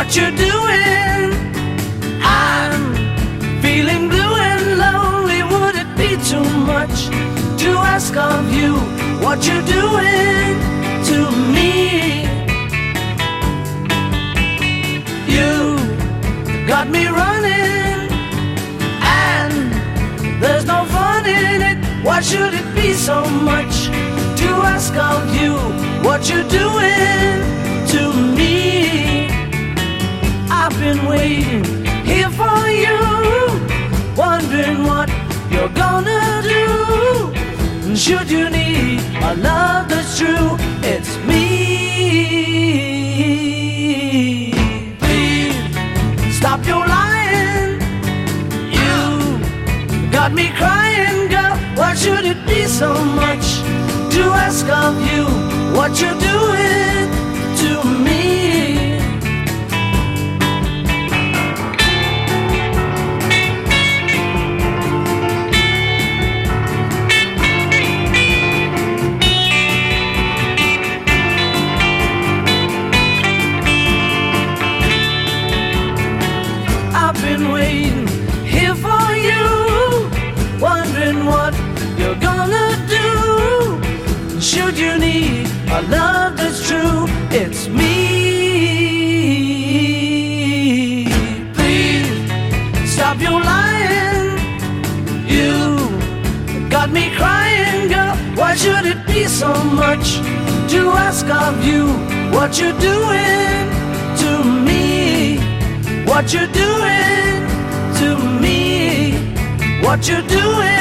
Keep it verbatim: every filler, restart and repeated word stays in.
what you're doing. I'm feeling blue and lonely. Would it be too much to ask of you what you're doing to me? You got me running, and there's no fun in it. Why should it be so much to ask of you what you're doing to me? I've been waiting here for you, wondering what you're gonna do. Should you need a love that's true, it's me. Please stop your lying. You got me crying, girl. Why should it be so much to ask of you what you're doing to me? I've been waiting here for you, wondering what you're gonna do. Should you need a love that's true, it's me. Please stop your lying. You got me crying, girl. Why should it be so much to ask of you what you're doing to me? What you're doing to me? What you're doing